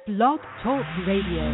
Blog Talk Radio.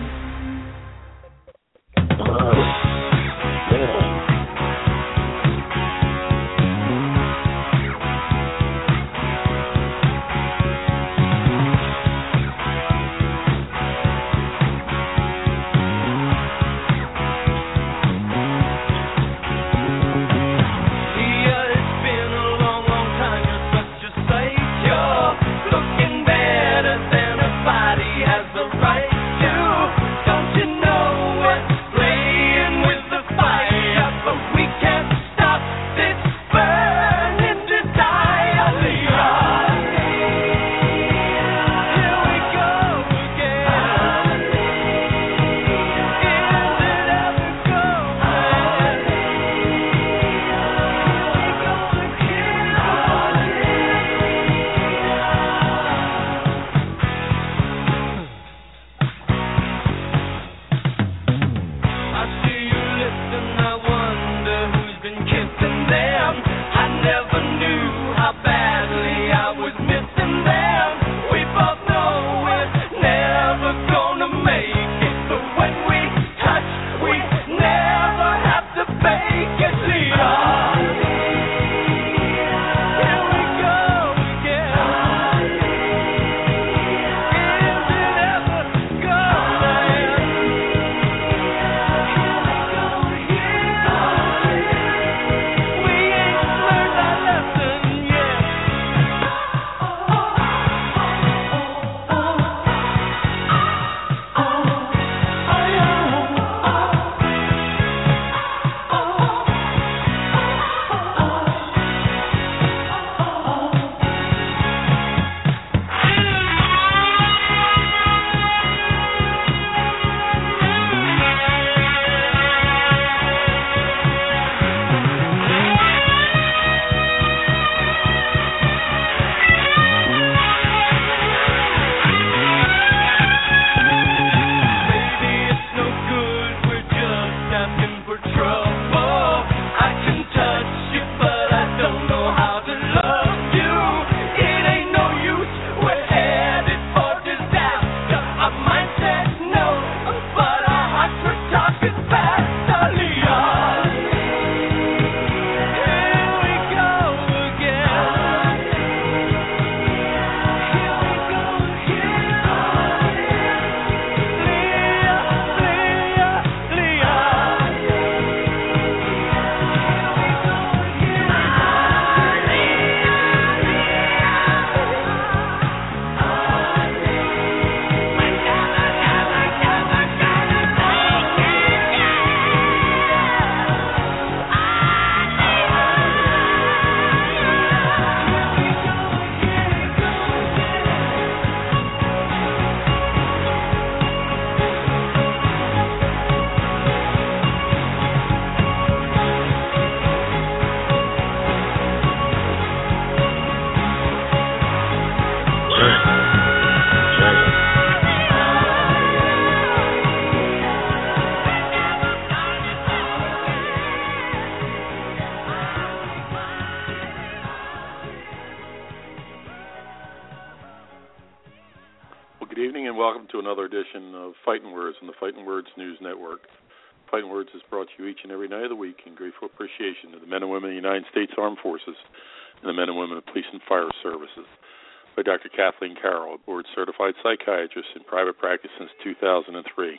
Another edition of Fighting Words on the Fighting Words News Network. Fighting Words is brought to you each and every night of the week in grateful appreciation to the men and women of the United States Armed Forces and the men and women of Police and Fire Services by Dr. Kathleen Carroll, a board-certified psychiatrist in private practice since 2003.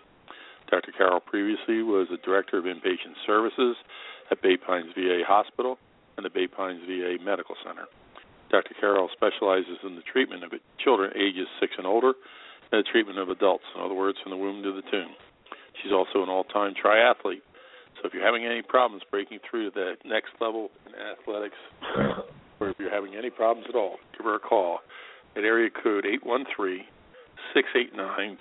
Dr. Carroll previously was the Director of Inpatient Services at Bay Pines VA Hospital and the Bay Pines VA Medical Center. Dr. Carroll specializes in the treatment of children ages 6 and older and the treatment of adults, in other words, from the womb to the tomb. She's also an all-time triathlete. So if you're having any problems breaking through to that next level in athletics, or if you're having any problems at all, give her a call at area code 813-689-2466.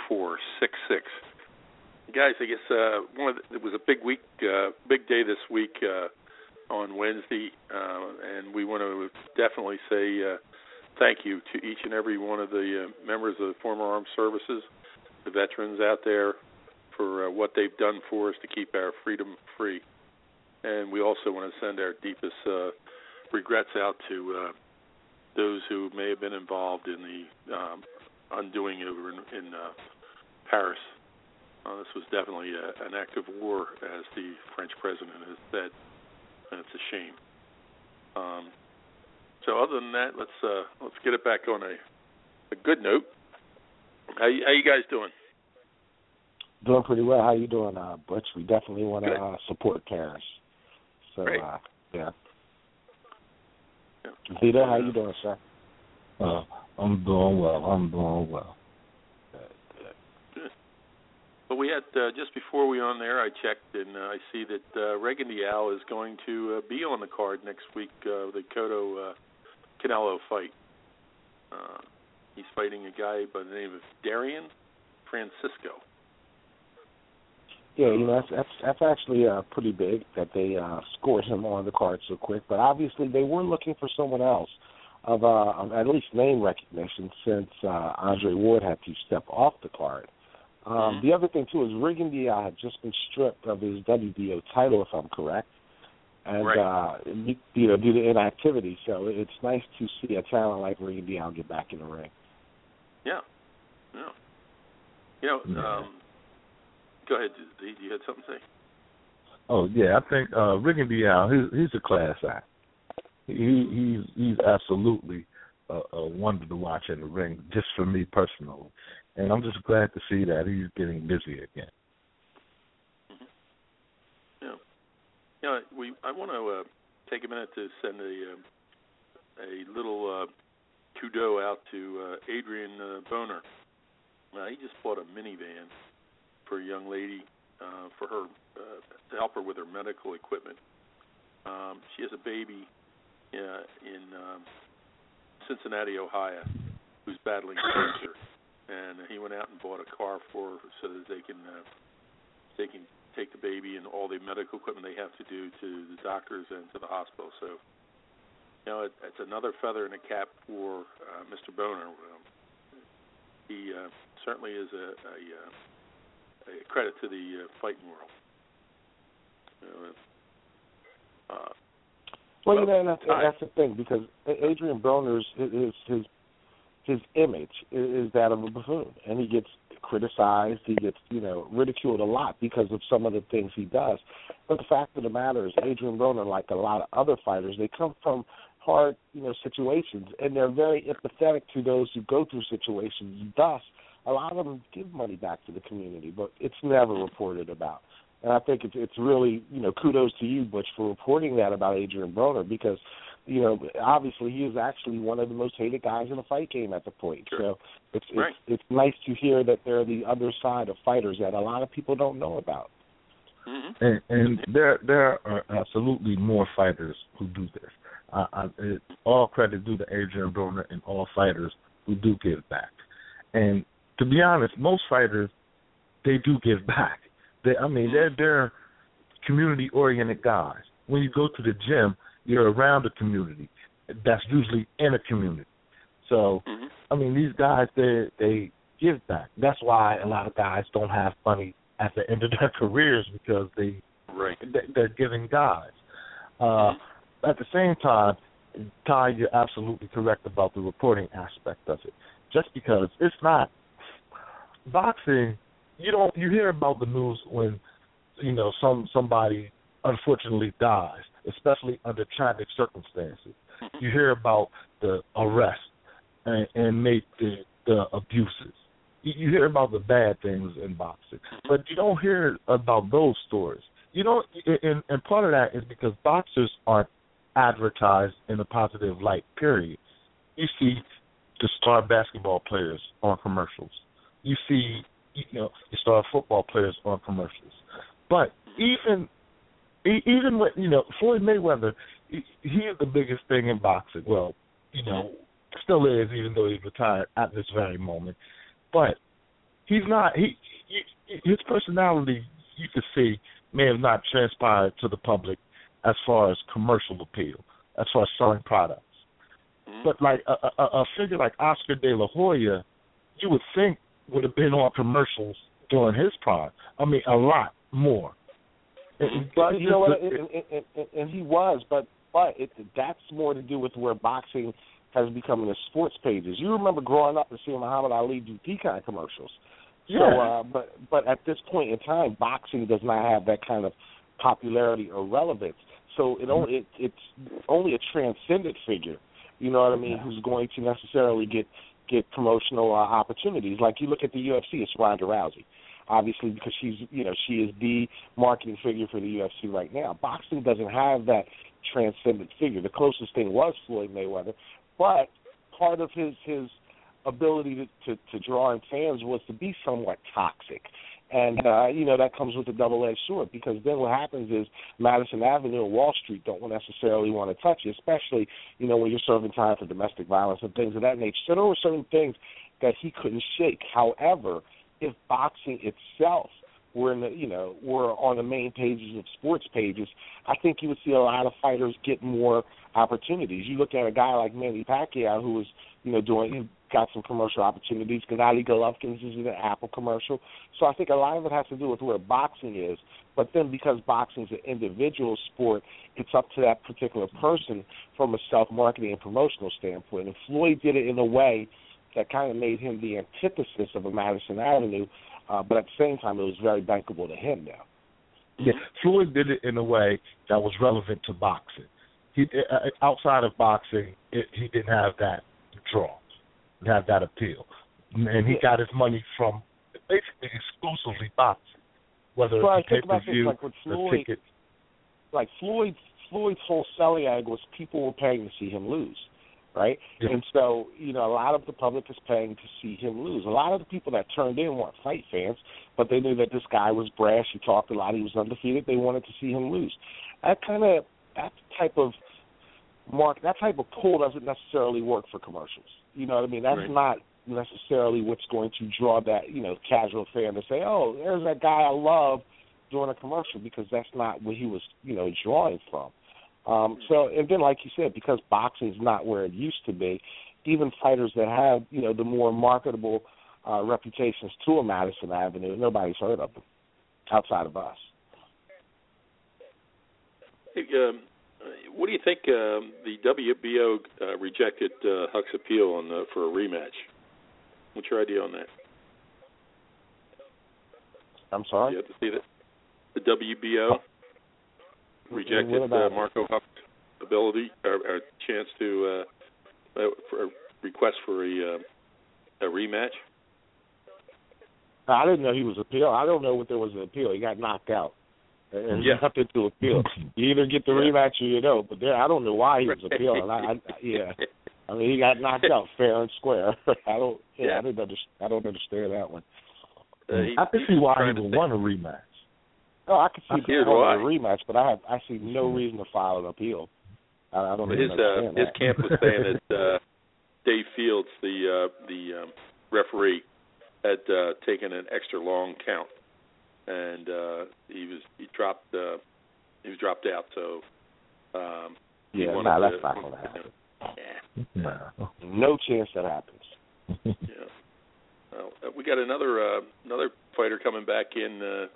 Guys, I guess it was a big week, big day this week on Wednesday, and we want to definitely say thank you to each and every one of the members of the former armed services, the veterans out there, for what they've done for us to keep our freedom free. And we also want to send our deepest regrets out to those who may have been involved in the undoing over in Paris. This was definitely an act of war, as the French president has said, and it's a shame. So other than that, let's get it back on a good note. How you guys doing? Doing pretty well. How you doing, Butch? We definitely want to support Paris. So, Great. yeah. Vito, how you doing, sir? I'm doing well. Good. Well, we had, just before we were on there, I checked, and I see that Regan Dial is going to be on the card next week, the Cotto Canelo fight. He's fighting a guy by the name of Darian Francisco. Yeah, that's actually pretty big that they scored him on the card so quick. But obviously they were looking for someone else of at least name recognition since Andre Ward had to step off the card. The other thing, too, is Regan Dial had just been stripped of his WBO title, if I'm correct, and due to inactivity. So it's nice to see a talent like Regan Dial get back in the ring. Yeah. Go ahead. You had something to say? Oh yeah, I think Regan Dial, he's a class act. He's absolutely a wonder to watch in the ring, just for me personally, and I'm just glad to see that he's getting busy again. Mm-hmm. Yeah. I want to take a minute to send a little kudo out to Adrian Boner. He just bought a minivan for a young lady, for her to help her with her medical equipment. She has a baby in Cincinnati, Ohio, who's battling cancer, and he went out and bought a car for her so that they can take the baby and all the medical equipment they have to do to the doctors and to the hospital. So, it's another feather in the cap for Mr. Boner. He certainly is a credit to the fighting world. That's the thing, because Adrian Boner's his image is that of a buffoon, and he gets criticized, he gets ridiculed a lot because of some of the things he does. But the fact of the matter is, Adrian Boner, like a lot of other fighters, they come from hard situations, and they're very empathetic to those who go through situations. Thus, a lot of them give money back to the community, but it's never reported about. And I think it's really, kudos to you, Butch, for reporting that about Adrian Boner, because, obviously he is actually one of the most hated guys in the fight game at the point. Sure. So it's nice to hear that they're the other side of fighters that a lot of people don't know about. Mm-hmm. And there are absolutely more fighters who do this. All credit due to Adrian Boner and all fighters who do give back. And to be honest, most fighters, they do give back. They're community-oriented guys. When you go to the gym, you're around a community. That's usually in a community. So, these guys, they give back. That's why a lot of guys don't have money at the end of their careers, because they're giving guys. At the same time, Ty, you're absolutely correct about the reporting aspect of it. Just because it's not boxing, you hear about the news when somebody unfortunately dies, especially under tragic circumstances. You hear about the arrest and make the abuses. You hear about the bad things in boxing, but you don't hear about those stories. And part of that is because boxers aren't advertised in a positive light, period. You see the star basketball players on commercials. You see, the star football players on commercials. But even with, Floyd Mayweather, he is the biggest thing in boxing. Well, still is, even though he's retired at this very moment. But he's not, his personality, you could see, may have not transpired to the public as far as commercial appeal, as far as selling products. But like a figure like Oscar De La Hoya, you would think would have been on commercials during his prime. A lot more. But and he was, but that's more to do with where boxing has become in the sports pages. You remember growing up and seeing Muhammad Ali do pecan commercials. Yeah. So, but at this point in time, boxing does not have that kind of popularity or relevance. So it's only a transcendent figure, you know what I mean, who's going to necessarily get promotional opportunities. Like you look at the UFC, it's Ronda Rousey, obviously, because she is the marketing figure for the UFC right now. Boxing doesn't have that transcendent figure. The closest thing was Floyd Mayweather, but part of his ability to draw in fans was to be somewhat toxic. And, that comes with a double-edged sword, because then what happens is Madison Avenue and Wall Street don't necessarily want to touch you, especially, when you're serving time for domestic violence and things of that nature. So there were certain things that he couldn't shake. However, if boxing itself were on the main pages of sports pages, I think you would see a lot of fighters get more opportunities. You look at a guy like Manny Pacquiao, who was, he got some commercial opportunities. Gennady Golovkin is in an Apple commercial. So I think a lot of it has to do with where boxing is. But then because boxing is an individual sport, it's up to that particular person from a self-marketing and promotional standpoint. And Floyd did it in a way that kind of made him the antithesis of a Madison Avenue, but at the same time, it was very bankable to him now. Yeah, Floyd did it in a way that was relevant to boxing. He outside of boxing, he didn't have that draw, didn't have that appeal, and he got his money from basically exclusively boxing, whether it's pay-per-view, the tickets. Like Floyd's whole selling angle was people were paying to see him lose. Right? Yeah. And so, a lot of the public is paying to see him lose. A lot of the people that turned in weren't fight fans, but they knew that this guy was brash. He talked a lot. He was undefeated. They wanted to see him lose. That type of pull doesn't necessarily work for commercials. You know what I mean? That's not necessarily what's going to draw that, casual fan to say, oh, there's that guy I love doing a commercial, because that's not what he was, drawing from. And then, like you said, because boxing's not where it used to be, even fighters that have, the more marketable reputations to a Madison Avenue, nobody's heard of them outside of us. Hey, what do you think? The WBO rejected Huck's appeal for a rematch. What's your idea on that? I'm sorry? You have to see that the WBO rejected Marco Huck's ability or chance to for a request for a rematch. I didn't know he was appeal. I don't know what there was an appeal. He got knocked out. And nothing to appeal. You either get the rematch or you don't. But I don't know why he was appealing. I mean, he got knocked out fair and square. I don't understand that one. I can see why he would want a rematch. Oh, I could see a rematch, but I see no reason to file an appeal. I don't understand his camp was saying that Dave Fields, the referee, had taken an extra long count, and he was dropped out. So that's not going to happen. No chance that happens. Yeah. Well, we got another fighter coming back in.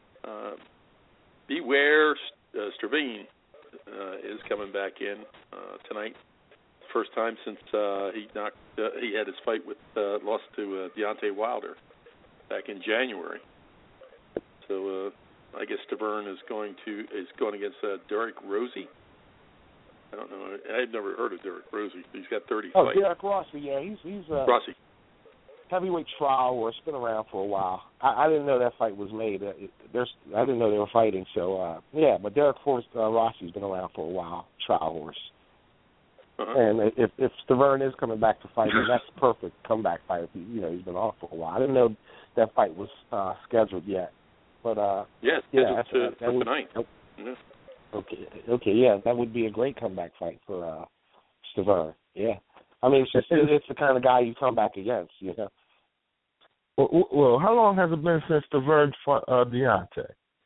Beware Stravine is coming back in tonight. First time since he had his fight with lost to Deontay Wilder back in January. So I guess Stavern is going against Derek Rosie. I don't know. I've never heard of Derek Rosie. He's got 30 fights. Oh, Derek Rossi. Yeah, he's Rossi. Heavyweight trial, or it's been around for a while. I didn't know that fight was made. I didn't know they were fighting. So but Derek Rossi's been around for a while, trial horse. Uh-huh. And if Stavern is coming back to fight, then that's a perfect comeback fight. He's been off for a while. I didn't know that fight was scheduled yet. But scheduled for tonight. Okay, yeah, that would be a great comeback fight for Stavern. Yeah, I mean it's the kind of guy you come back against, Well, how long has it been since Stavern fought Deontay?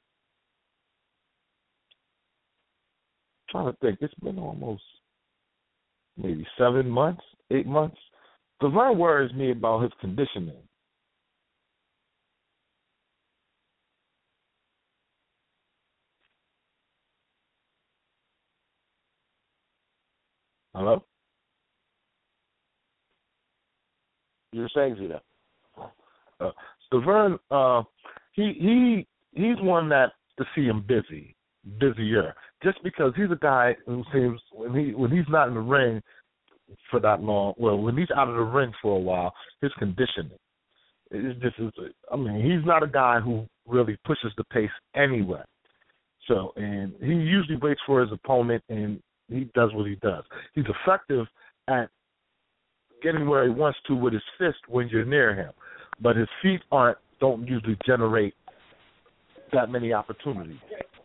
I'm trying to think. It's been almost maybe 7 months, 8 months. Stavern worries me about his conditioning. Hello? You're saying, Zito. Stiverne, he's one that to see him busier, just because he's a guy who seems when he's not in the ring for that long. Well, when he's out of the ring for a while, his conditioning is just. I mean, he's not a guy who really pushes the pace anyway. So, and he usually waits for his opponent and he does what he does. He's effective at getting where he wants to with his fist when you're near him, but his feet don't usually generate that many opportunities.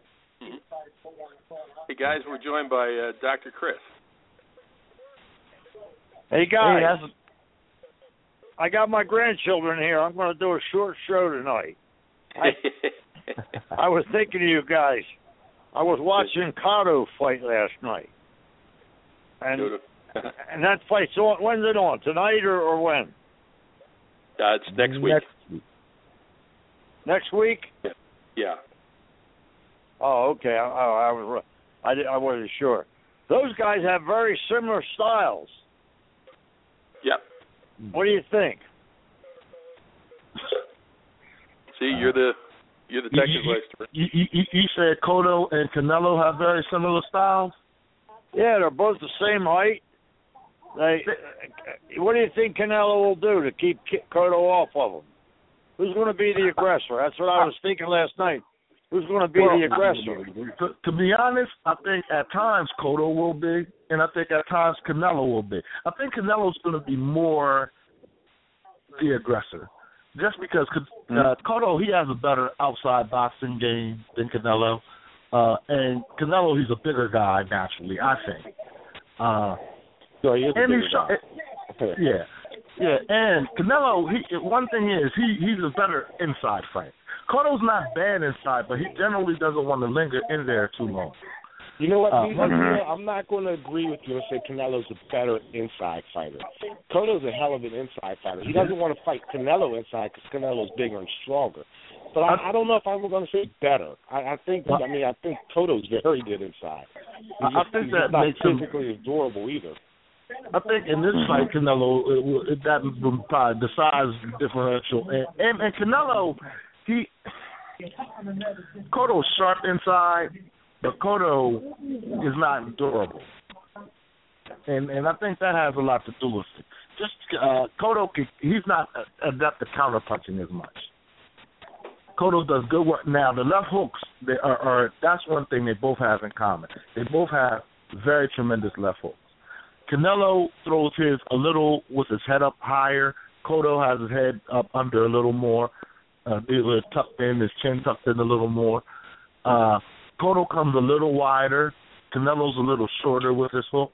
Hey guys, we're joined by Dr. Chris. Hey guys, I got my grandchildren here. I'm going to do a short show tonight. I was thinking of you guys. I was watching Cotto fight last night, and that fight's on. When's it on? Tonight or when? It's next week. Next week? Yeah. Oh, okay. I wasn't sure. Those guys have very similar styles. Yep. What do you think? See, you're the technical expert. You said Cotto and Canelo have very similar styles? Yeah, they're both the same height. What do you think Canelo will do to keep Cotto off of him? Who's going to be the aggressor? That's what I was thinking last night. Who's going to be the aggressor? To be honest, I think at times Cotto will be, and I think at times Canelo will be. I think Canelo's going to be more the aggressor. Just because Cotto, he has a better outside boxing game than Canelo. And Canelo, he's a bigger guy naturally, I think. So he is a bigger guy. Yeah. And Canelo, one thing is he's a better inside fighter. Cotto's not bad inside, but he generally doesn't want to linger in there too long. You know what? I'm not going to agree with you and say Canelo's a better inside fighter. Cotto's a hell of an inside fighter. He doesn't want to fight Canelo inside because Canelo's bigger and stronger. But I don't know if I'm going to say better. I think Cotto's very good inside. I think that not makes him physically as durable either. I think in this fight, Canelo, that was probably the size differential. And Canelo, Cotto's sharp inside, but Cotto is not durable. And I think that has a lot to do with it. Just Cotto, he's not adept at counterpunching as much. Cotto does good work. Now, the left hooks, that's one thing they both have in common. They both have very tremendous left hooks. Canelo throws his a little with his head up higher. Cotto has his head up under a little more. Tucked in, his chin tucked in a little more. Cotto comes a little wider. Canelo's a little shorter with his hook.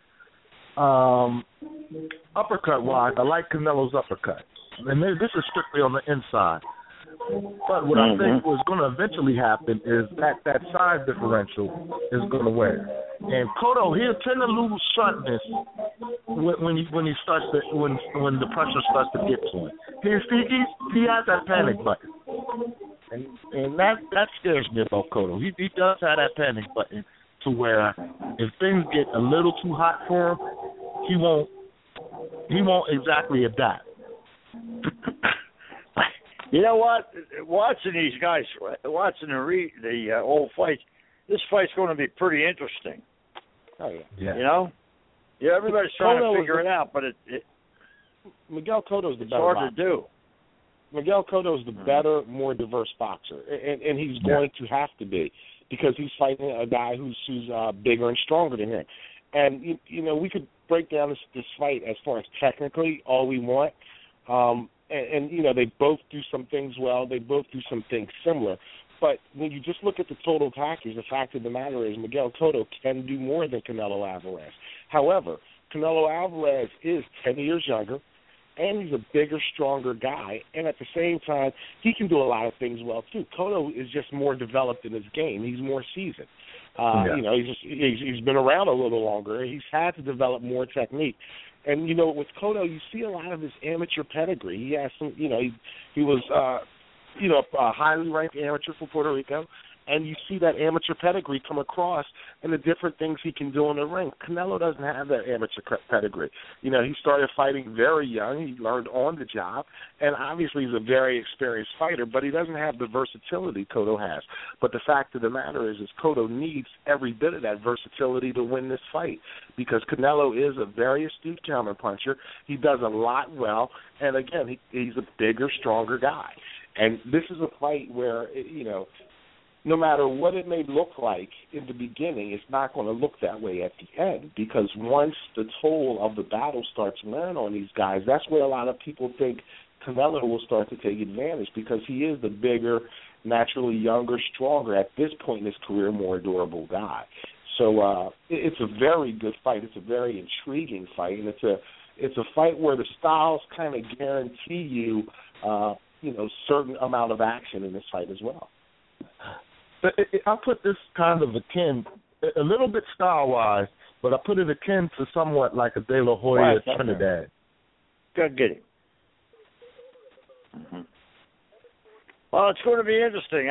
Uppercut-wise, I like Canelo's uppercut. And this is strictly on the inside. But what I think was going to eventually happen is that size differential is going to wear. And Cotto, he'll tend to lose sharpness when the pressure starts to get to him. He has that panic button, and that scares me about Cotto. He does have that panic button to where if things get a little too hot for him, he won't exactly adapt. You know what? Watching these guys, watching the old fights, this fight's going to be pretty interesting. Oh yeah. You know? Yeah, everybody's trying to figure it out, but Miguel Cotto's the better hard boxer. to do. Miguel Cotto's the better, more diverse boxer, and he's going to have to be because he's fighting a guy who's bigger and stronger than him. And you know, we could break down this fight as far as technically all we want. And you know, they both do some things well. They both do some things similar. But when you just look at the total package, the fact of the matter is Miguel Cotto can do more than Canelo Alvarez. However, Canelo Alvarez is 10 years younger, and he's a bigger, stronger guy. And at the same time, he can do a lot of things well, too. Cotto is just more developed in his game. He's more seasoned. You know, he's been around a little longer. He's had to develop more technique. And, you know, with Cotto, you see a lot of his amateur pedigree. He has some, you know, he was, a highly ranked amateur for Puerto Rico. and you see that amateur pedigree come across and the different things he can do in the ring. Canelo doesn't have that amateur pedigree. You know, he started fighting very young. He learned on the job, and obviously he's a very experienced fighter, but he doesn't have the versatility Cotto has. But the fact of the matter is Cotto needs every bit of that versatility to win this fight, because Canelo is a very astute counterpuncher. He does a lot well, and again, he's a bigger, stronger guy. And this is a fight where, you know, no matter what it may look like in the beginning, it's not going to look that way at the end, because once the toll of the battle starts wearing on these guys, that's where a lot of people think Canelo will start to take advantage, because he is the bigger, naturally younger, stronger, at this point in his career, more durable guy. So it's a very good fight. It's a very intriguing fight, and it's a fight where the styles kind of guarantee you, you know, certain amount of action in this fight as well. I put this kind of akin, a little bit style-wise, but I put it akin to somewhat like a De La Hoya Trinidad. Go get him. Mm-hmm. Well, it's going to be interesting.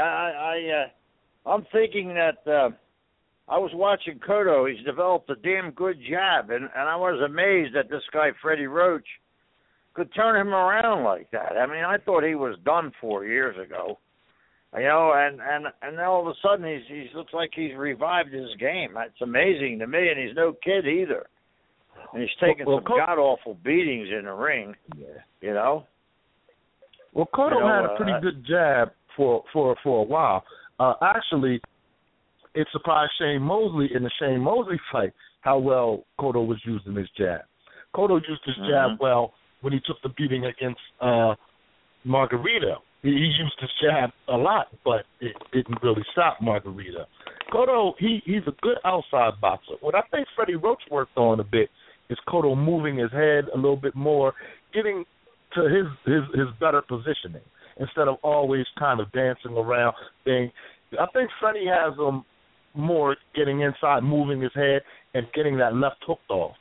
I'm thinking that I was watching Cotto. He's developed a damn good jab, and I was amazed that this guy, Freddie Roach, could turn him around like that. I mean, I thought he was done 4 years ago. You know, and now all of a sudden he looks like he's revived his game. That's amazing to me, and he's no kid either. And he's taken some god-awful beatings in the ring, you know. Well, Cotto had a pretty good jab for a while. Actually, it surprised Shane Mosley in the Shane Mosley fight how well Cotto was using his jab. Cotto used his jab well when he took the beating against Margarito. He used his jab a lot, but it didn't really stop Margarito. Cotto, he's a good outside boxer. What I think Freddie Roach worked on a bit is Cotto moving his head a little bit more, getting to his better positioning instead of always kind of dancing around. I think Freddie has more getting inside, moving his head, and getting that left hook off.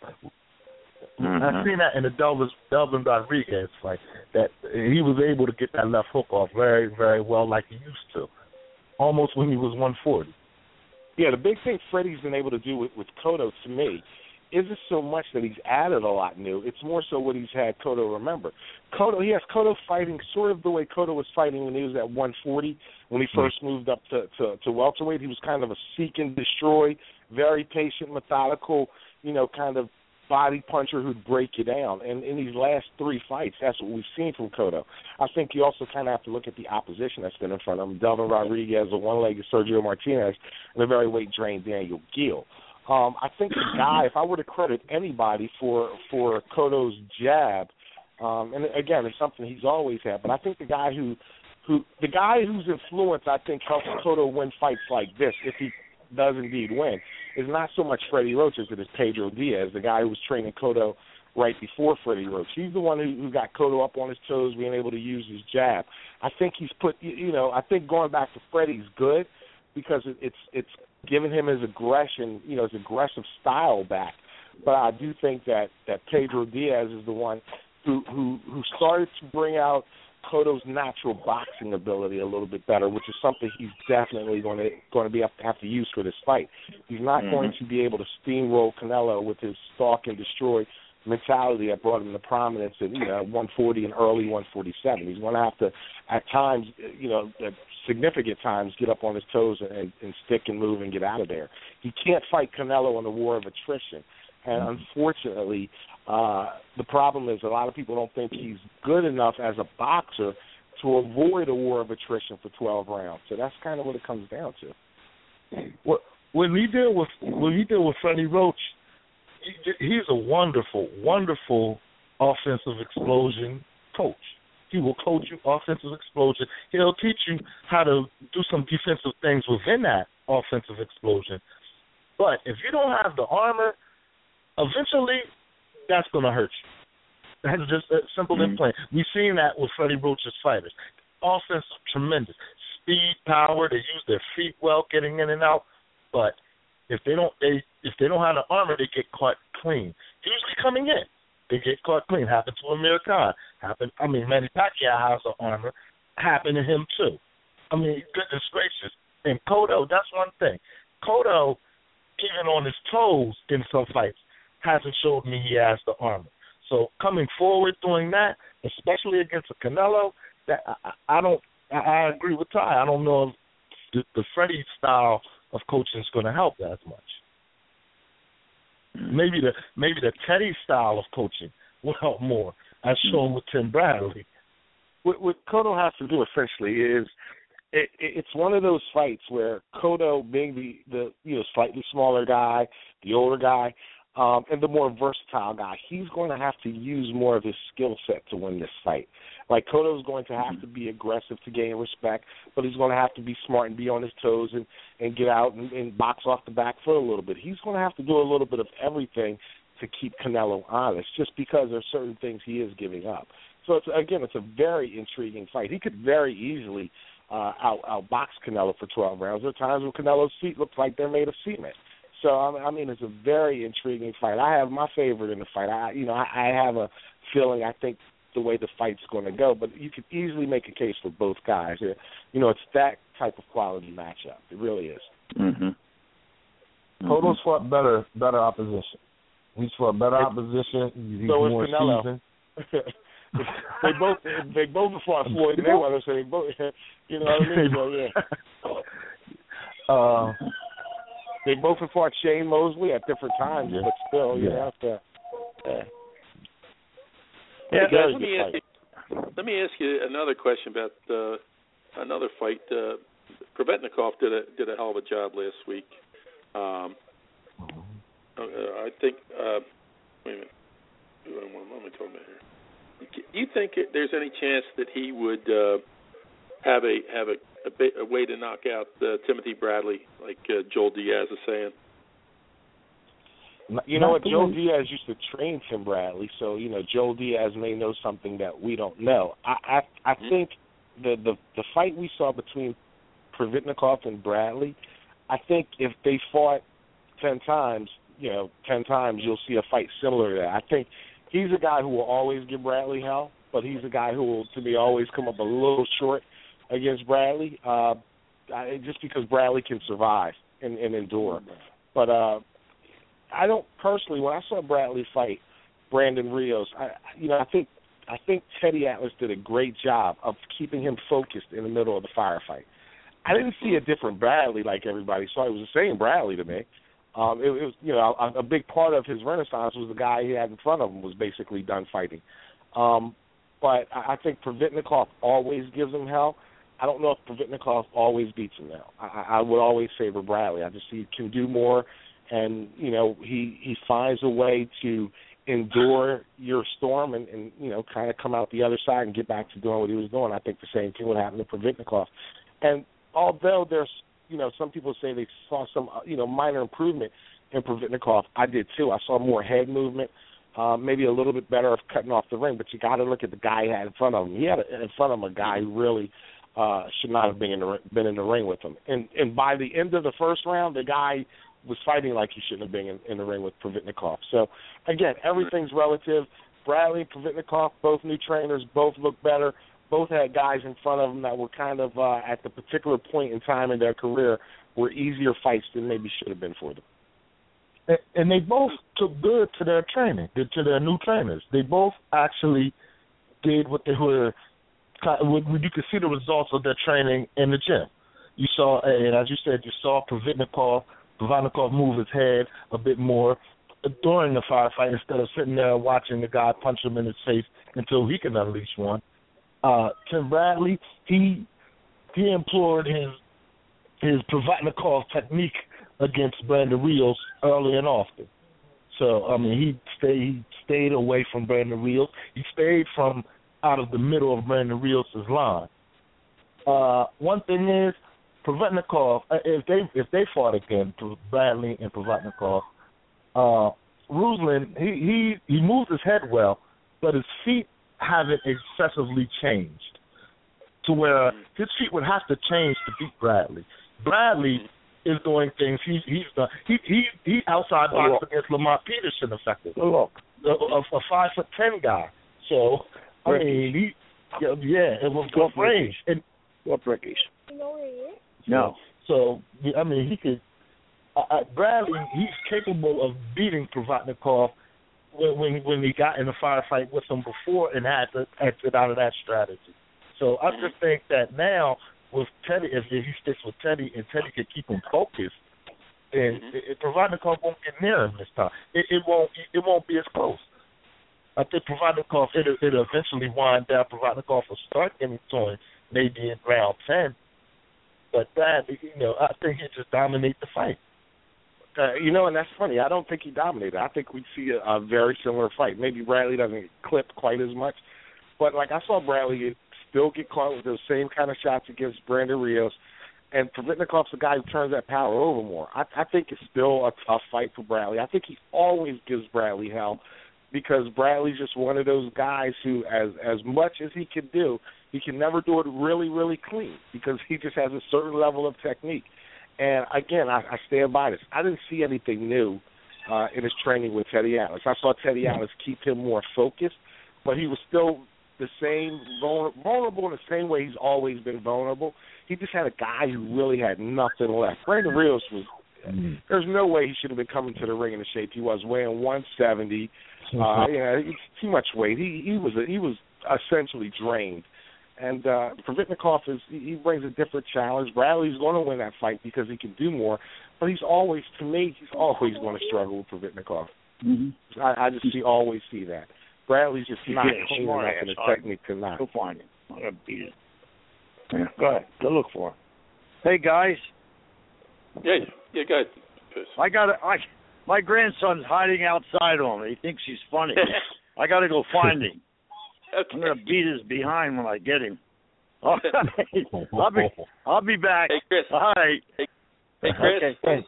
I've seen that in the Delvin Rodriguez fight, that he was able to get that left hook off very, very well like he used to, almost when he was 140. Yeah, the big thing Freddie's been able to do with Cotto, to me, isn't so much that he's added a lot new. It's more so what he's had Cotto remember. He has Cotto fighting sort of the way Cotto was fighting when he was at 140, when he first moved up to welterweight. He was kind of a seek and destroy, very patient, methodical, you know, kind of body puncher who'd break you down. And in these last 3 fights, that's what we've seen from Cotto. I think you also kind of have to look at the opposition that's been in front of him. Delvin Rodriguez, a one-legged Sergio Martinez, and a very weight-drained Daniel Gill. I think the guy, if I were to credit anybody for Cotto's jab, and again, it's something he's always had, but I think the guy whose influence I think helps Cotto win fights like this, if he does indeed win, is not so much Freddie Roach as it is Pedro Diaz, the guy who was training Cotto right before Freddie Roach. He's the one who got Cotto up on his toes, being able to use his jab. I think he's put, you know, I think going back to Freddie's good because it's given him his aggression, you know, his aggressive style back. But I do think that Pedro Diaz is the one who started to bring out Cotto's natural boxing ability a little bit better, which is something he's definitely going to have to use for this fight. He's not going to be able to steamroll Canelo with his stalk and destroy mentality that brought him to prominence at 140 and early 147. He's going to have to, at times, you know, at significant times, get up on his toes and stick and move and get out of there. He can't fight Canelo in a war of attrition. And unfortunately, the problem is a lot of people don't think he's good enough as a boxer to avoid a war of attrition for 12 rounds. So that's kind of what it comes down to. Well, when we deal with Freddie Roach, he's a wonderful, wonderful offensive explosion coach. He will coach you offensive explosion. He'll teach you how to do some defensive things within that offensive explosion. But if you don't have the armor, eventually that's going to hurt you. That's just simple and plain. We've seen that with Freddie Roach's fighters. Offense, tremendous. Speed, power, they use their feet well getting in and out. But if they don't have the armor, they get caught clean. Usually coming in, they get caught clean. Happened to Amir Khan. Manny Pacquiao has the armor. Happened to him too. I mean, goodness gracious. And Cotto, that's one thing. Cotto, even on his toes in some fights, hasn't showed me he has the armor. So coming forward doing that, especially against a Canelo, that I agree with Ty. I don't know if the Freddie style of coaching is going to help that much. Maybe the Teddy style of coaching will help more, as shown with Tim Bradley. What Cotto has to do essentially is it's one of those fights where Cotto, being the slightly smaller guy, the older guy, and the more versatile guy, he's going to have to use more of his skill set to win this fight. Like, Cotto's going to have to be aggressive to gain respect, but he's going to have to be smart and be on his toes and get out and box off the back foot a little bit. He's going to have to do a little bit of everything to keep Canelo honest, just because there's certain things he is giving up. So, it's a very intriguing fight. He could very easily outbox Canelo for 12 rounds. There are times when Canelo's feet look like they're made of cement. So, it's a very intriguing fight. I have my favorite in the fight. I have a feeling I think the way the fight's going to go, but you could easily make a case for both guys. It's that type of quality matchup. It really is. Cotto's fought better opposition. He's fought better opposition. He's so more is Canelo. seasoned. they both fought Floyd Mayweather, so they both, you know what I mean? So, yeah. They both have fought Shane Mosley at different times, but still, you have to. Let me ask you another question about another fight. Provetnikov did a hell of a job last week. I think. Wait a minute. What am I talking about here? Do you think there's any chance that he would have a way to knock out Timothy Bradley, like Joel Diaz is saying? You know what? Joel Diaz used to train Tim Bradley, so Joel Diaz may know something that we don't know. I think the fight we saw between Provetnikov and Bradley, I think if they fought 10 times, 10 times you'll see a fight similar to that. I think he's a guy who will always give Bradley hell, but he's a guy who will, to me, always come up a little short against Bradley, just because Bradley can survive and endure. But I don't personally. When I saw Bradley fight Brandon Rios, I think Teddy Atlas did a great job of keeping him focused in the middle of the firefight. I didn't see a different Bradley like everybody saw. It was the same Bradley to me. It was, a big part of his renaissance was the guy he had in front of him was basically done fighting. But I think Provetnikov always gives him hell. I don't know if Provetnikov always beats him now. I would always favor Bradley. I just see he can do more, and he finds a way to endure your storm and kind of come out the other side and get back to doing what he was doing. I think the same thing would happen to Provetnikov. And although there's some people say they saw some minor improvement in Provetnikov, I did too. I saw more head movement, maybe a little bit better of cutting off the ring. But you got to look at the guy he had in front of him. He had in front of him a guy who really should not have been in the ring with him. And by the end of the first round, the guy was fighting like he shouldn't have been in the ring with Provetnikov. So, again, everything's relative. Bradley and Provetnikov, both new trainers, both look better. Both had guys in front of them that were kind of at the particular point in time in their career were easier fights than maybe should have been for them. And they both took good to their training, to their new trainers. They both actually did what they were. You could see the results of their training in the gym. You saw, and as you said, you saw Provetnikov move his head a bit more during the firefight instead of sitting there watching the guy punch him in his face until he can unleash one. Tim Bradley, he employed his Provetnikov technique against Brandon Rios early and often. So he stayed away from Brandon Rios. He stayed from out of the middle of Brandon Rios' line. One thing is, Provetnikov, if they fought again, Bradley and Provetnikov, Ruslan, he moves his head well, but his feet haven't excessively changed to where his feet would have to change to beat Bradley. Bradley is doing things. He outside boxed against Lamont Peterson effectively, a 5'10" guy. So it was good range. And what Ricky's? No. So, I mean, he could. Bradley, he's capable of beating Provodnikov when he got in a firefight with him before and had to exit out of that strategy. So I just think that now with Teddy, if he sticks with Teddy and Teddy can keep him focused, then Provodnikov won't get near him this time. It won't be as close. I think Provodnikov, it'll eventually wind down. Provodnikov will start getting to him maybe in round 10. But that, I think he'll just dominate the fight. And that's funny. I don't think he dominated. I think we'd see a very similar fight. Maybe Bradley doesn't clip quite as much. But, I saw Bradley still get caught with those same kind of shots against Brandon Rios. And Provodnikov's the guy who turns that power over more. I think it's still a tough fight for Bradley. I think he always gives Bradley hell because Bradley's just one of those guys who, as much as he can do, he can never do it really, really clean because he just has a certain level of technique. And, again, I stand by this. I didn't see anything new in his training with Teddy Atlas. I saw Teddy Atlas keep him more focused, but he was still the same vulnerable in the same way he's always been vulnerable. He just had a guy who really had nothing left. Brandon Rios was there's no way he should have been coming to the ring in the shape he was, weighing 170. It's too much weight. He was essentially drained. And Provodnikov he brings a different challenge. Bradley's going to win that fight because he can do more, but he's always going to struggle with Provodnikov. Mm-hmm. I just always see that. Bradley's just not clean enough in the technique to not. Go find him. I'm going to beat it. Yeah, go ahead. Go look for him. Hey, guys. Yeah, guys. My grandson's hiding outside on me. He thinks he's funny. I got to go find him. Okay. I'm going to beat his behind when I get him. All right. I'll be back. Hey, Chris. All right. Hey, Chris. Okay, thanks.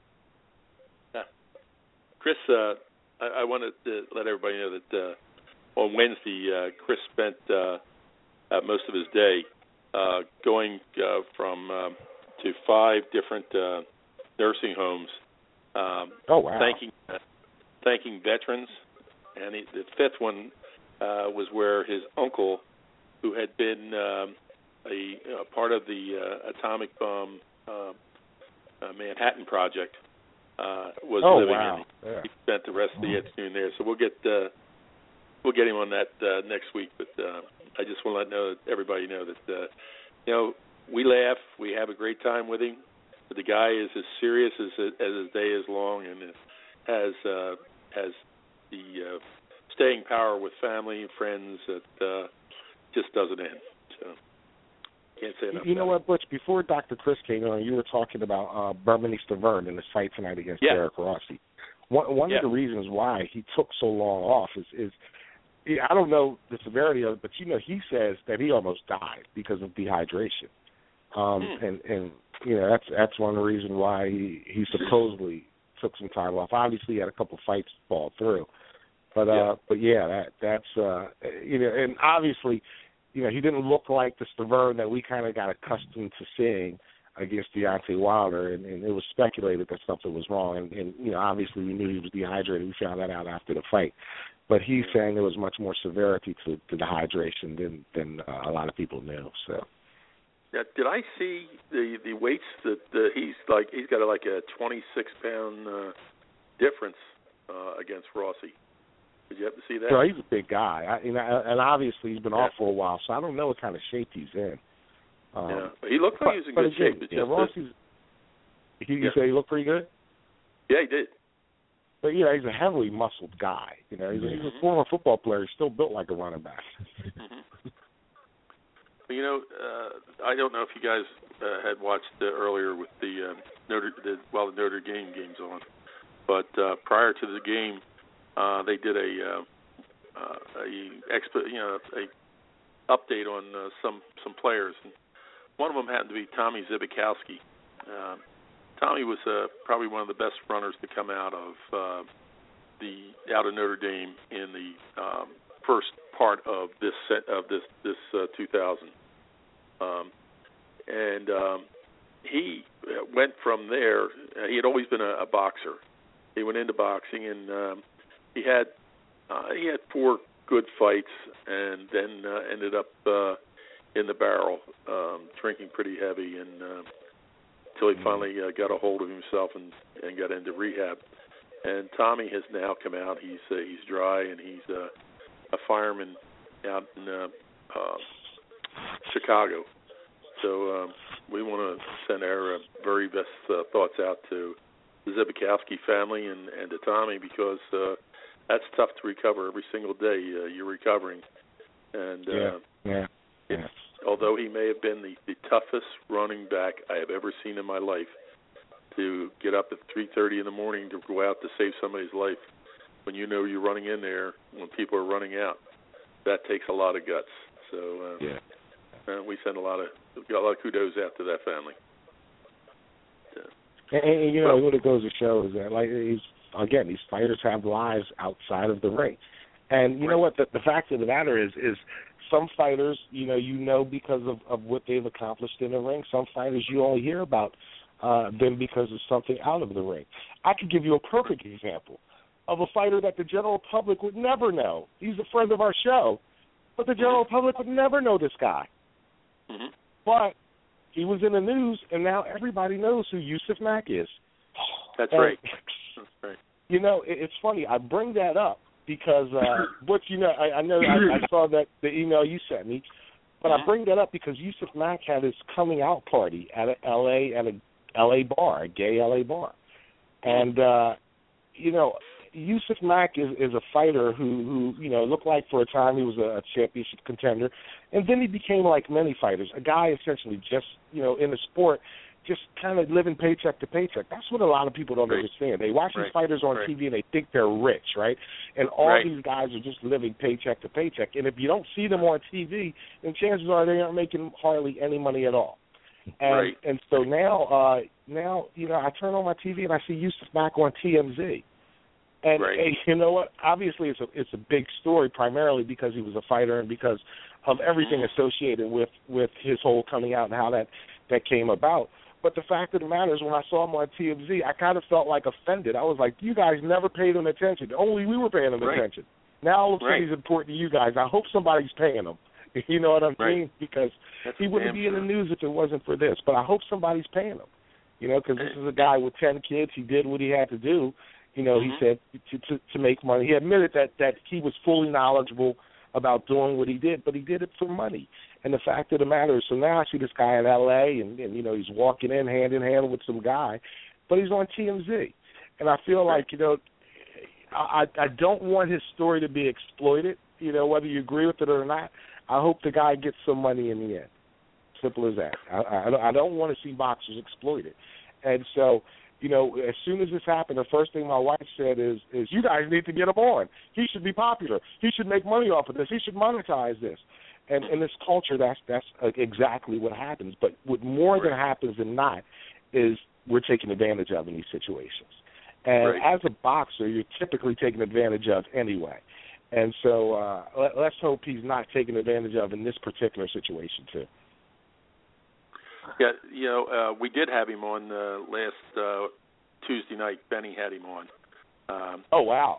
Chris, I wanted to let everybody know that on Wednesday, Chris spent most of his day going from to 5 different nursing homes. Wow. Thanking veterans, and the 5th one was where his uncle, who had been a part of the atomic bomb Manhattan Project, was living. Wow. He spent the rest of the afternoon there. So we'll get him on that next week. But I just want to let everybody know that we laugh, we have a great time with him. But the guy is as serious as his day is long, and has the staying power with family and friends that just doesn't end. So can't say enough. You know what, Butch? Before Dr. Chris came on, you were talking about Bermanice Verne in the fight tonight against Derek Rossi. One of the reasons why he took so long off is I don't know the severity of it, but he says that he almost died because of dehydration. And that's one of the reasons why he supposedly took some time off. Obviously, he had a couple fights fall through. But that's and obviously, he didn't look like the Stavern that we kind of got accustomed to seeing against Deontay Wilder, and it was speculated that something was wrong, and obviously we knew he was dehydrated. We found that out after the fight, but he's saying there was much more severity to the hydration than a lot of people knew. So. Now, did I see the weights that he's got like a 26-pound difference against Rossi? Did you have to see that? Sure, he's a big guy, and obviously he's been off for a while, so I don't know what kind of shape he's in. He looked like he was in good shape. Rossi's. You say he looked pretty good? Yeah, he did. But he's a heavily muscled guy. He's a former football player. He's still built like a running back. Mm-hmm. I don't know if you guys had watched earlier with while the Notre Dame game's on, but prior to the game, they did a update on some players. And one of them happened to be Tommy Zbikowski. Tommy was probably one of the best runners to come out of Notre Dame in the first part of this 2000. He went from there. He had always been a boxer. He went into boxing, and he had 4 good fights, and then ended up in the barrel, drinking pretty heavy, and until he finally got a hold of himself and got into rehab. And Tommy has now come out. He's dry, and he's a fireman out in Chicago. So we want to send our very best thoughts out to the Zbikowski family and to Tommy, because that's tough to recover every single day. You're recovering. And although he may have been the toughest running back I have ever seen in my life, to get up at 3:30 in the morning to go out to save somebody's life when you know you're running in there when people are running out, that takes a lot of guts. So we send a lot of kudos out to that family. And you know what it goes to show is that, like, these fighters have lives outside of the ring. And you know what? The fact of the matter is some fighters, you know because of what they've accomplished in the ring. Some fighters you only hear about them because of something out of the ring. I could give you a perfect example of a fighter that the general public would never know. He's a friend of our show, but the general public would never know this guy. Mm-hmm. But he was in the news, and now everybody knows who Yusuf Mack is. That's right. That's right. You know, it's funny. I bring that up because, Butch, I know I saw that the email you sent me, but I bring that up because Yusuf Mack had his coming out party at a LA bar, a gay LA bar. And, Yusuf Mack is a fighter who looked like for a time he was a championship contender. And then he became like many fighters, a guy essentially just, in the sport, just kind of living paycheck to paycheck. That's what a lot of people don't understand. They watch these fighters on TV and they think they're rich, right? And all these guys are just living paycheck to paycheck. And if you don't see them on TV, then chances are they aren't making hardly any money at all. And so now, I turn on my TV and I see Yusuf Mack on TMZ. And you know what? Obviously, it's a big story, primarily because he was a fighter and because of everything associated with his whole coming out and how that came about. But the fact of the matter is, when I saw him on TMZ, I kind of felt like offended. I was like, you guys never paid him attention. Only we were paying him attention. Now all of a sudden he's important to you guys. I hope somebody's paying him. You know what I'm saying? Because he wouldn't be in the news if it wasn't for this. But I hope somebody's paying him. Because this is a guy with 10 kids. He did what he had to do. He said to make money. He admitted that he was fully knowledgeable about doing what he did, but he did it for money. And the fact of the matter is, so now I see this guy in L.A. and he's walking in hand with some guy, but he's on TMZ. And I feel like, I don't want his story to be exploited, whether you agree with it or not. I hope the guy gets some money in the end. Simple as that. I don't want to see boxers exploited. And so, as soon as this happened, the first thing my wife said is you guys need to get him on. He should be popular. He should make money off of this. He should monetize this. And in this culture, that's exactly what happens. But what more than happens than not is we're taken advantage of in these situations. And as a boxer, you're typically taken advantage of anyway. And so let's hope he's not taken advantage of in this particular situation too. Yeah, we did have him on last Tuesday night. Benny had him on. Oh wow!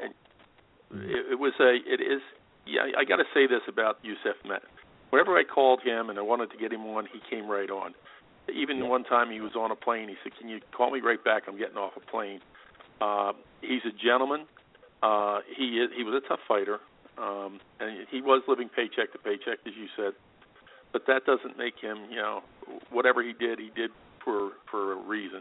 I got to say this about Yusuf Mack. Whenever I called him and I wanted to get him on, he came right on. Even one time he was on a plane, he said, "Can you call me right back? I'm getting off a plane." He's a gentleman. He was a tough fighter, and he was living paycheck to paycheck, as you said. But that doesn't make him, whatever he did for a reason.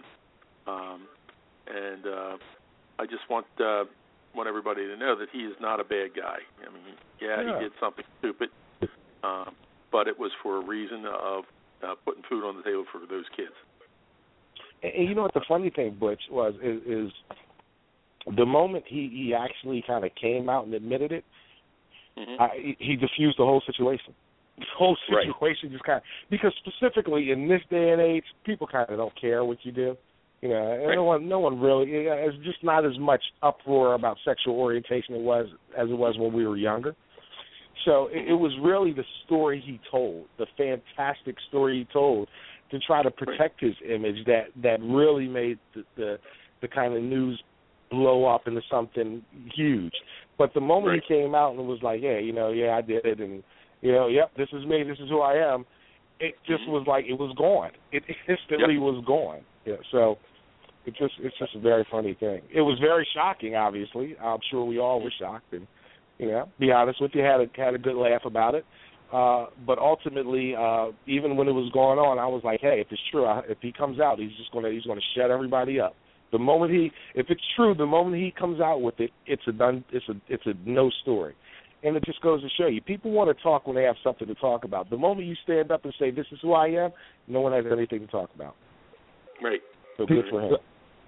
And I just want everybody to know that he is not a bad guy. I mean, he did something stupid, but it was for a reason of putting food on the table for those kids. And you know what the funny thing, Butch, is the moment he actually kind of came out and admitted it, he diffused the whole situation. The whole situation just kind of, because specifically in this day and age, people kind of don't care what you do. No one really. It's just not as much uproar about sexual orientation as it was when we were younger. So it was really the story he told, the fantastic story he told, to try to protect his image that really made the kind of news blow up into something huge. But the moment he came out and was like, I did it, and yep, this is me, this is who I am, it just was like it was gone. It instantly was gone. Yeah, so it's just a very funny thing. It was very shocking. Obviously, I'm sure we all were shocked, and be honest with you, had a good laugh about it. But ultimately, even when it was going on, I was like, hey, if it's true, if he comes out, he's gonna shut everybody up. If it's true, the moment he comes out with it, it's a no story. And it just goes to show you, people want to talk when they have something to talk about. The moment you stand up and say, this is who I am, no one has anything to talk about. Right. So good for him.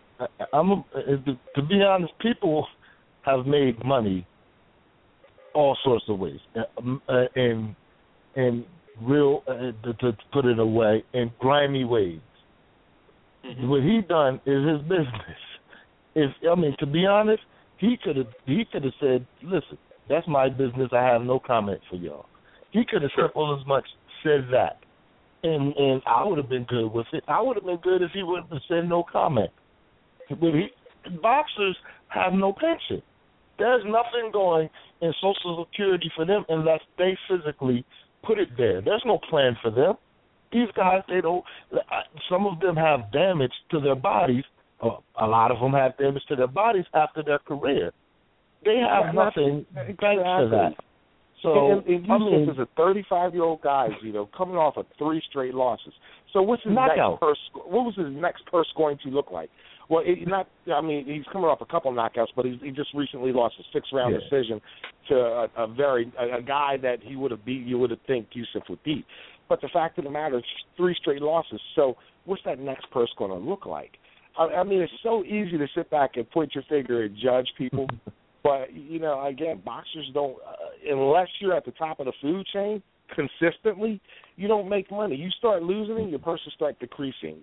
To be honest, people have made money all sorts of ways, in real, to put it away, in grimy ways. Mm-hmm. What he done is his business. To be honest, he could have said, listen, that's my business. I have no comment for y'all. He could have simple as much said that, and I would have been good with it. I would have been good if he would have said no comment. But boxers have no pension. There's nothing going in Social Security for them unless they physically put it there. There's no plan for them. These guys, some of them have damage to their bodies. A lot of them have damage to their bodies after their career. They have nothing thanks to that. So, and Yusuf is a 35-year-old guy, coming off of 3 straight losses. So what's his next purse? What was his next purse going to look like? Well, he's coming off a couple of knockouts, but he just recently lost a 6-round decision to a guy that he would have beat. You would have think Yusuf would beat. But the fact of the matter is, 3 straight losses. So what's that next purse going to look like? It's so easy to sit back and point your finger and judge people. But, again, boxers don't, unless you're at the top of the food chain consistently, you don't make money. You start losing it, your purses start decreasing.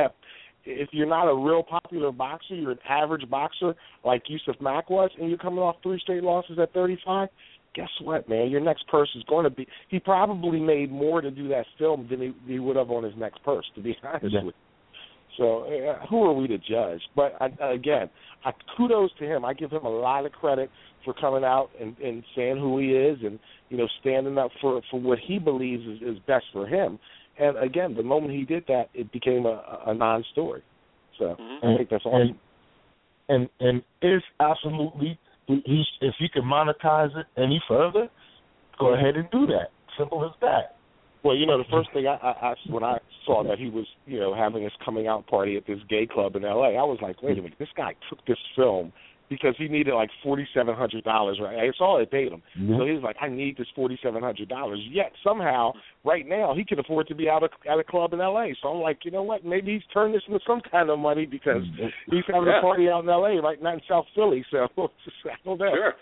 If you're not a real popular boxer, you're an average boxer like Yusuf Mack was, and you're coming off 3 straight losses at 35, guess what, man? Your next purse is going to be, he probably made more to do that film than he would have on his next purse, to be honest with you. So who are we to judge? But, again, kudos to him. I give him a lot of credit for coming out and saying who he is and, standing up for what he believes is best for him. And, again, the moment he did that, it became a non-story. So I think that's awesome. And it's absolutely, if he can monetize it any further, go ahead and do that. Simple as that. Well, the first thing when I saw that he was, having his coming out party at this gay club in L.A., I was like, wait a minute, this guy took this film because he needed like $4,700, right? It's all they paid him. Mm-hmm. So he was like, I need this $4,700. Yet somehow, right now, he can afford to be out at a club in L.A. So I'm like, you know what? Maybe he's turned this into some kind of money because he's having a party out in L.A., right? Not in South Philly. So I don't know. Sure.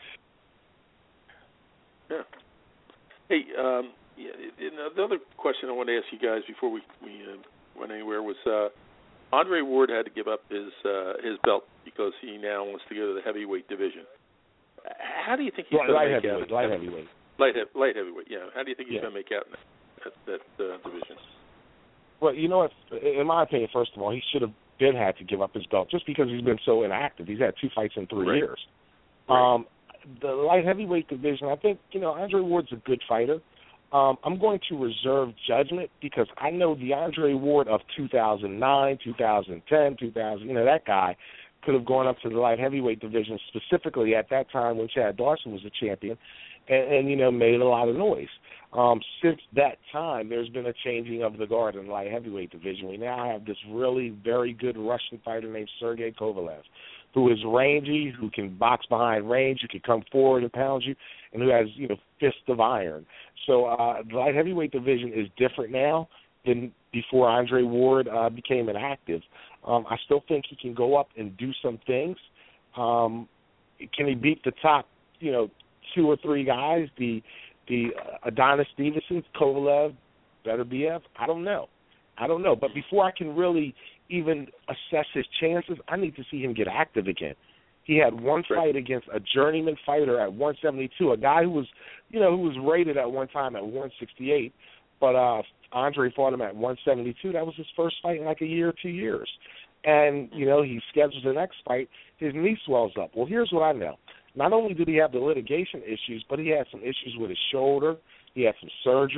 Yeah. Hey, the other question I wanted to ask you guys before we went anywhere was Andre Ward had to give up his belt because he now wants to go to the heavyweight division. How do you think he's going to make out? Light heavyweight. Light heavyweight, yeah. How do you think he's going to make out in that division? Well, in my opinion, first of all, he should have had to give up his belt just because he's been so inactive. He's had 2 fights in 3 years. Right. The light heavyweight division, I think, Andre Ward's a good fighter. I'm going to reserve judgment because I know the Andre Ward of 2009, 2010, 2000, that guy could have gone up to the light heavyweight division specifically at that time when Chad Dawson was the champion and made a lot of noise. Since that time, there's been a changing of the guard in the light heavyweight division. We now have this really very good Russian fighter named Sergey Kovalev, who is rangy, who can box behind range, who can come forward and pound you, and who has, fists of iron. So the light heavyweight division is different now than before Andre Ward became inactive. I still think he can go up and do some things. Can he beat the top, 2 or 3 guys, the Adonis Stevenson, Kovalev, Beterbiev? I don't know. But before I can really even assess his chances, I need to see him get active again. He had one fight against a journeyman fighter at 172, a guy who was, who was rated at one time at 168, but Andre fought him at 172. That was his first fight in like a year or 2 years. And, he schedules the next fight, his knee swells up. Well, here's what I know. Not only did he have the litigation issues, but he had some issues with his shoulder. He had some surgery.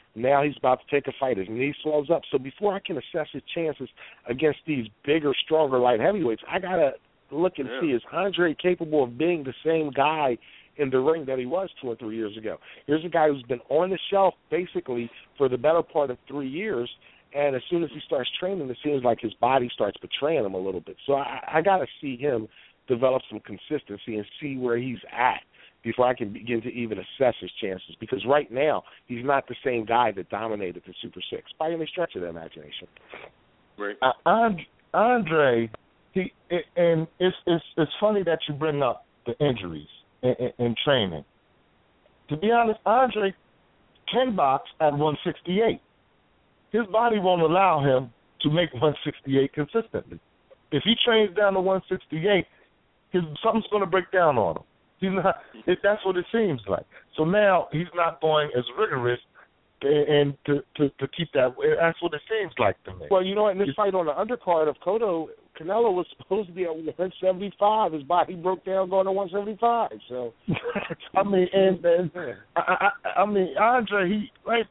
Now he's about to take a fight. His knee swells up. So before I can assess his chances against these bigger, stronger light heavyweights, I got to look and see, is Andre capable of being the same guy in the ring that he was 2 or 3 years ago? Here's a guy who's been on the shelf basically for the better part of 3 years, and as soon as he starts training, it seems like his body starts betraying him a little bit. So I got to see him develop some consistency and see where he's at before I can begin to even assess his chances, because right now he's not the same guy that dominated the Super 6 by any stretch of the imagination. Right. Andre, and it's funny that you bring up the injuries in training. To be honest, Andre can box at 168. His body won't allow him to make 168 consistently. If he trains down to 168, something's going to break down on him. He's not. That's what it seems like. So now he's not going as rigorous, and to keep that. That's what it seems like to me. Well, you know what? In this fight on the undercard of Canelo was supposed to be at 175. His body broke down going to 175. So, I mean, I mean, Andre,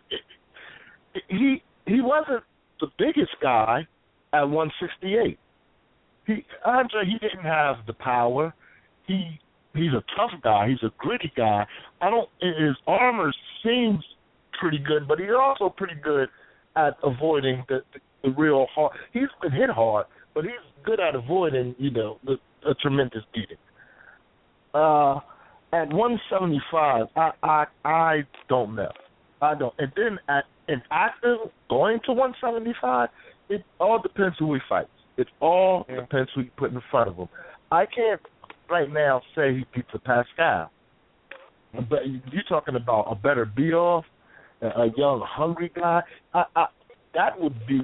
he wasn't the biggest guy at 168. Andre didn't have the power. He's a tough guy. He's a gritty guy. His armor seems pretty good, but he's also pretty good at avoiding the real hard. He's been hit hard, but he's good at avoiding, a tremendous beating. At 175, I don't know. I don't. And then in active, going to 175, it all depends who he fights. It all depends who you put in front of him. I can't right now say he beats a Pascal. But you're talking about a better beat-off, a young, hungry guy. That would be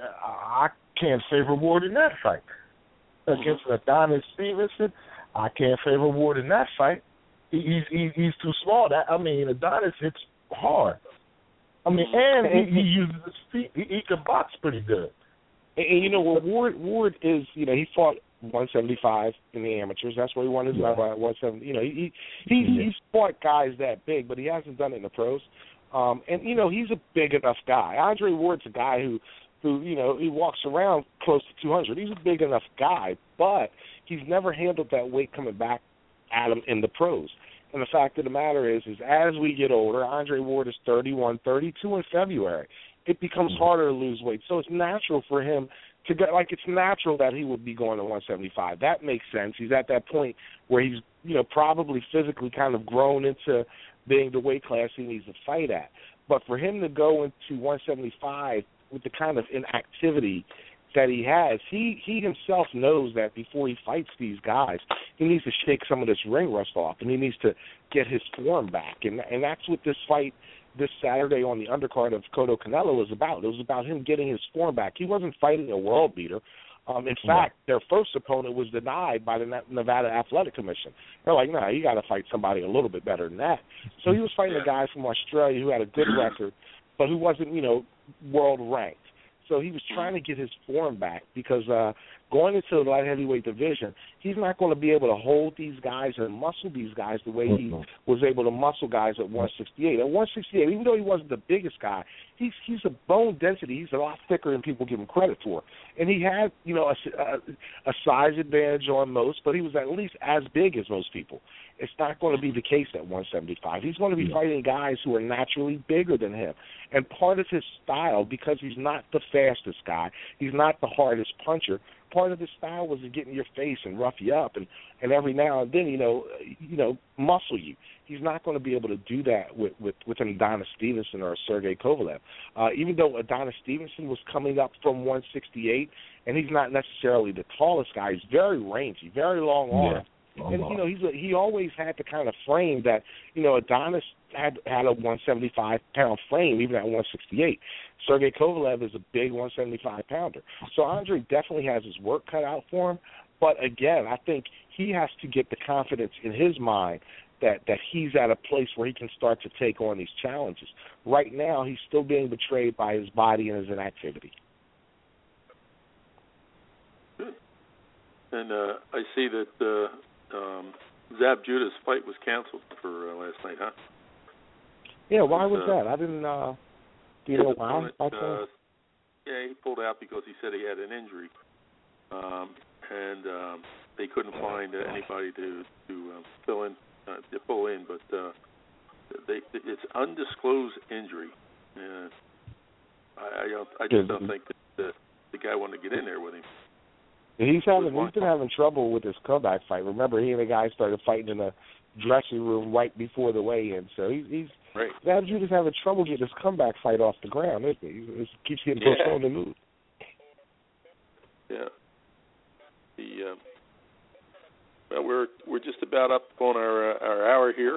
I can't favor Ward in that fight. Against Adonis Stevenson, I can't favor Ward in that fight. He's too small. Adonis hits hard. And he uses his feet. He can box pretty good. And Ward is, he fought 175 in the amateurs. That's where he won his level at 170. He's fought guys that big, but he hasn't done it in the pros. He's a big enough guy. Andre Ward's a guy who he walks around close to 200. He's a big enough guy, but he's never handled that weight coming back at him in the pros. And the fact of the matter is as we get older, Andre Ward is 31, 32 in February. It becomes harder to lose weight. So it's natural for him to get, it's natural that he would be going to 175. That makes sense. He's at that point where he's, probably physically kind of grown into being the weight class he needs to fight at. But for him to go into 175 with the kind of inactivity that he has, he himself knows that before he fights these guys, he needs to shake some of this ring rust off, and he needs to get his form back. And that's what this fight this Saturday on the undercard of Cotto Canelo was about. It was about him getting his form back. He wasn't fighting a world beater. In fact, their first opponent was denied by the Nevada Athletic Commission. They're like, no, you got to fight somebody a little bit better than that. So he was fighting a guy from Australia who had a good record, but who wasn't, world ranked. So he was trying to get his form back because going into the light heavyweight division, he's not going to be able to hold these guys and muscle these guys the way he was able to muscle guys at 168. At 168, even though he wasn't the biggest guy, he's a bone density. He's a lot thicker than people give him credit for. And he had, a size advantage on most, but he was at least as big as most people. It's not going to be the case at 175. He's going to be fighting guys who are naturally bigger than him. And part of his style, because he's not the fastest guy, he's not the hardest puncher, part of his style was to get in your face and rough you up and every now and then, muscle you. He's not going to be able to do that with an Adonis Stevenson or a Sergey Kovalev. Even though Adonis Stevenson was coming up from 168, and he's not necessarily the tallest guy, he's very rangy, very long arms. And he always had the kind of frame that Adonis had a 175-pound frame even at 168. Sergey Kovalev is a big 175-pounder. So Andre definitely has his work cut out for him. But again, I think he has to get the confidence in his mind that he's at a place where he can start to take on these challenges. Right now, he's still being betrayed by his body and his inactivity. And I see that Zab Judah's fight was canceled for last night, huh? Yeah, why was that? I didn't. you know why? Yeah, he pulled out because he said he had an injury, and they couldn't find anybody to pull in. But it's undisclosed injury. I just don't think that the guy wanted to get in there with him. He's been having trouble with his comeback fight. Remember, he and the guy started fighting in the dressing room right before the weigh-in. So he's right. Now Judas having trouble getting his comeback fight off the ground, isn't he? He keeps getting postponed and moved. Yeah. Well, we're just about up on our hour here.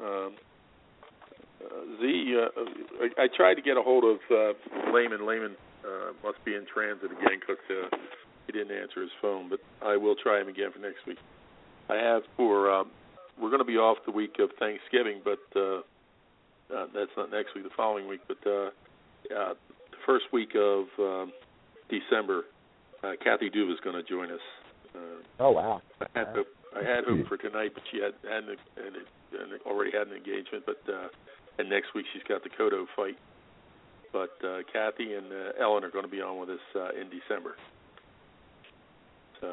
I tried to get a hold of Lehman. Lehman must be in transit again because he didn't answer his phone, but I will try him again for next week. I have we're going to be off the week of Thanksgiving, but that's not next week, the following week. But the first week of December, Kathy Duva is going to join us. Oh, wow. I had hope for tonight, but she already had an engagement. But and next week she's got the Cotto fight. But Kathy and Ellen are going to be on with us in December. So,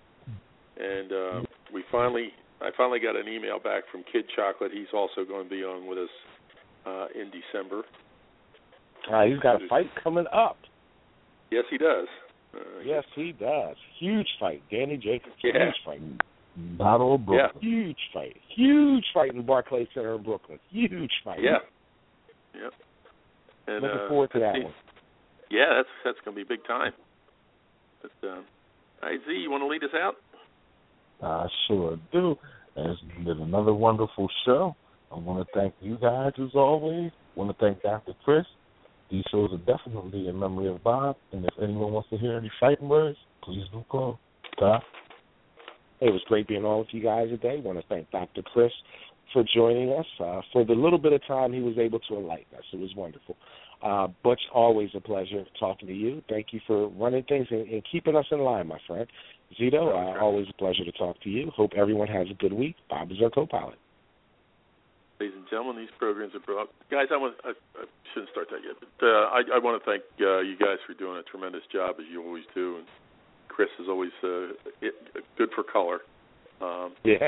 I finally got an email back from Kid Chocolate. He's also going to be on with us in December. He's got a fight coming up. Yes, he does. Yes, he does. Huge fight. Danny Jacobs. Yeah. Huge fight. Battle of Brooklyn. Yeah. Huge fight. Huge fight in Barclays Center in Brooklyn. Huge fight. Yeah. Yep. And, looking forward to that one. Yeah, that's going to be big time. But, all right, Z, you want to lead us out? I sure do. It's been another wonderful show. I want to thank you guys as always. I want to thank Dr. Chris. These shows are definitely in memory of Bob. And if anyone wants to hear any fighting words, please do call. Doc? It was great being on with you guys today. I want to thank Dr. Chris for joining us. For the little bit of time he was able to enlighten us. It was wonderful. Butch, always a pleasure talking to you. Thank you for running things and keeping us in line, my friend. Zito, always a pleasure to talk to you. Hope everyone has a good week. Bob is our co-pilot. Ladies and gentlemen, these programs are brought. Guys, I shouldn't start that yet, but I want to thank you guys for doing a tremendous job, as you always do. And Chris is always good for color. Yeah.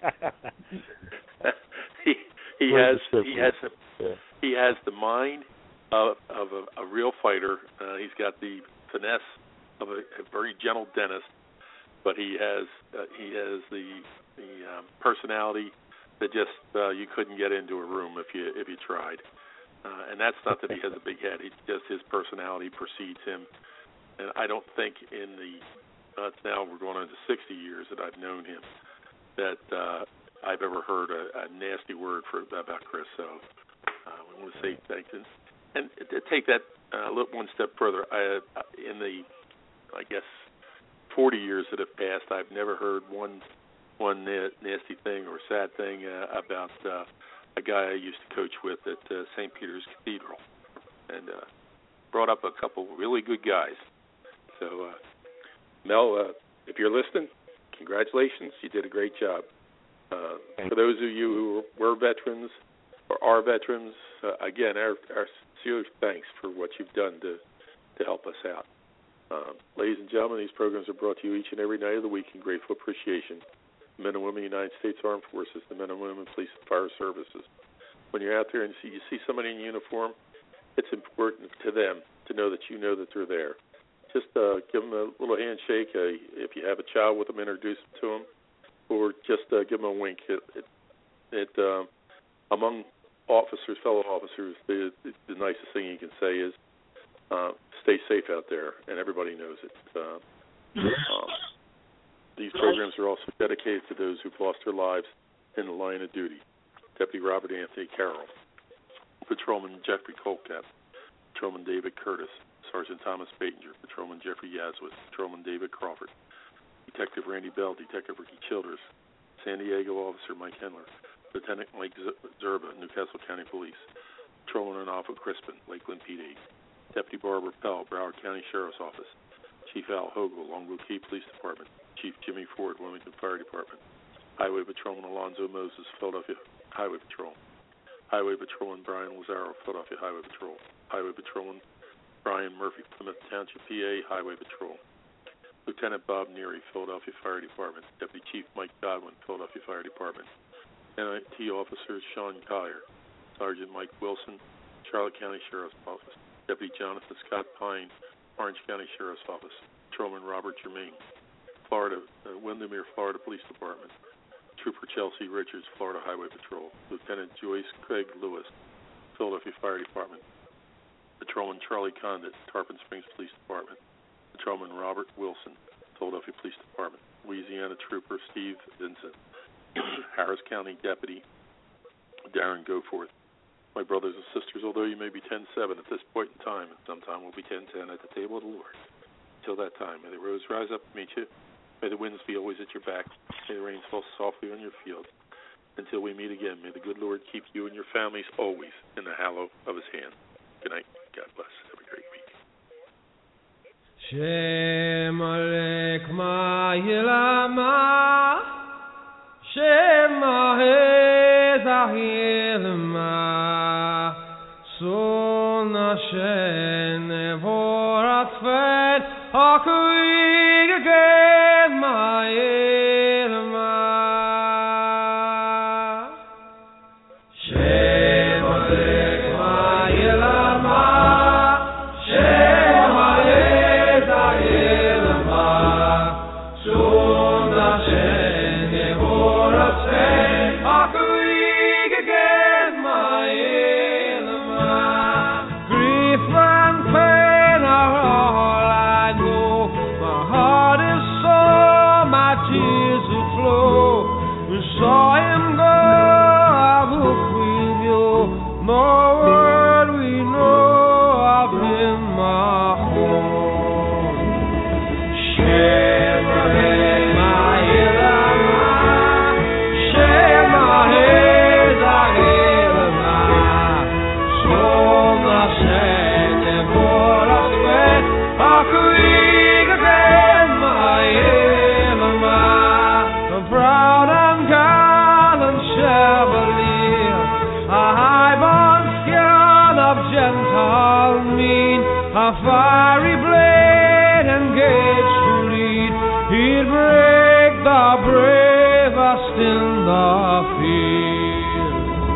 he has the mind of a real fighter. He's got the finesse of a very gentle dentist, but he has the personality that just you couldn't get into a room if you tried. And that's not that he has a big head. It's just his personality precedes him. And I don't think in now we're going on to 60 years that I've known him that I've ever heard a nasty word about Chris. So I want to say thank you. And to take that one step further, in the, I guess, 40 years that have passed, I've never heard one nasty thing or sad thing about a guy I used to coach with at St. Peter's Cathedral, and brought up a couple really good guys. So, Mel, if you're listening, congratulations. You did a great job. For those of you who were veterans or are veterans, again, our sincere thanks for what you've done to help us out. Ladies and gentlemen, these programs are brought to you each and every night of the week in grateful appreciation. The men and women of the United States Armed Forces, the men and women of Police and Fire Services. When you're out there and you see somebody in uniform, it's important to them to know that they're there. Just give them a little handshake. If you have a child with them, introduce them to them, or just give them a wink. Among officers, fellow officers, the nicest thing you can say is stay safe out there, and everybody knows it. These programs are also dedicated to those who've lost their lives in the line of duty. Deputy Robert Anthony Carroll, Patrolman Jeffrey Colcap, Patrolman David Curtis, Sergeant Thomas Batinger, Patrolman Jeffrey Yazwitz, Patrolman David Crawford, Detective Randy Bell, Detective Ricky Childers, San Diego Officer Mike Hendler, Lieutenant Mike Zerba, Newcastle County Police, Patrolman Arnolfo Crispin, Lakeland PD, Deputy Barbara Pell, Broward County Sheriff's Office, Chief Al Hogle, Longview Key Police Department, Chief Jimmy Ford, Wilmington Fire Department, Highway Patrolman Alonzo Moses, Philadelphia Highway Patrol, Highway Patrolman Brian Lazaro, Philadelphia Highway Patrol. Highway Patrolman Brian Murphy, Plymouth Township, PA, Highway Patrol. Lieutenant Bob Neary, Philadelphia Fire Department. Deputy Chief Mike Godwin, Philadelphia Fire Department. NIT Officers Sean Collier, Sergeant Mike Wilson, Charlotte County Sheriff's Office. Deputy Jonathan Scott Pine, Orange County Sheriff's Office. Patrolman Robert Germain, Windermere, Florida Police Department. Trooper Chelsea Richards, Florida Highway Patrol. Lieutenant Joyce Craig Lewis, Philadelphia Fire Department. Patrolman Charlie Condit, Tarpon Springs Police Department. Patrolman Robert Wilson, Philadelphia Police Department. Louisiana Trooper Steve Vincent, Harris County Deputy Darren Goforth. My brothers and sisters, although you may be 10-7 at this point in time, and sometime we'll be 10-10 at the table of the Lord. Until that time, may the rose rise up to meet you. May the winds be always at your back. May the rains fall softly on your field. Until we meet again, may the good Lord keep you and your families always in the hallow of his hand. Good night. God bless. Have a great week. Shem Alek Ma'ilama Shem Ahezahilma Son Hashem Nevorat Fed Akuig Again Ma'ilma Shem Alek Ma'ilama Shem Ahezahilma Son Hashem Nevorat Fed Akuig Again Ma'ilma Grief and pain are all I know. My heart is sore, my tears will flow. We saw him go, I will grieve you. No word we know of him, my home. Shem Alek Ma'ilama, Shem Ahezahilma, Son Hashem Nevorat Fed Akuig Again Ma'ilma. The proud and gallant Chevalier, a high-born scion of gentle mien, a fiery blade engaged to lead, he'd break the bravest in the field.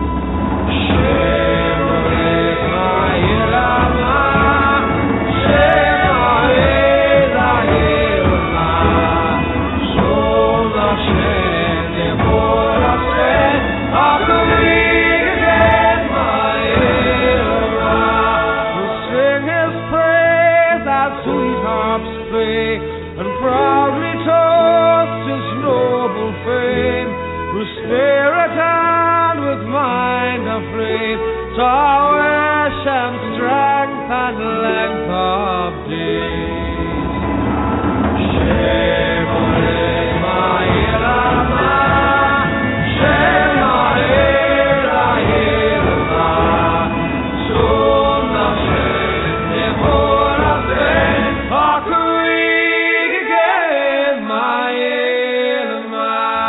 Shem Alek Ma'ilama, Shem Ahezahilma, Son Hashem Nevorat Fed Akuig Again Ma'ilma. We'll sing his praise as sweet harps play, and proudly toast his noble fame. With spirit and with mind aflame, prowess and strength and length of days. Shem Alek Ma'ilama, Shem Ahezahilma, Son Hashem Nevorat Fed Akuig Again Ma'ilma.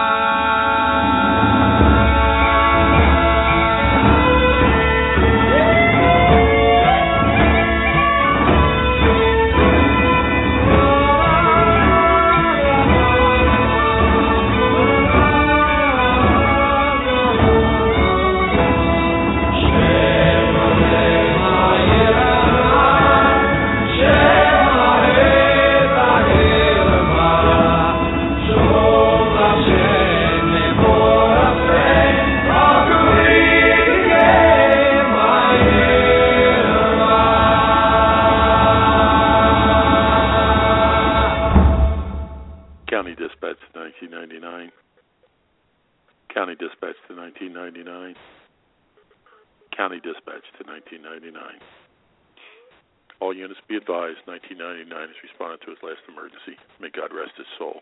County Dispatch to 1999. County Dispatch to 1999. County Dispatch to 1999. All units be advised, 1999 has responded to his last emergency. May God rest his soul.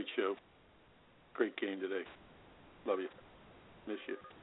Great show. Great game today. Love you. Miss you.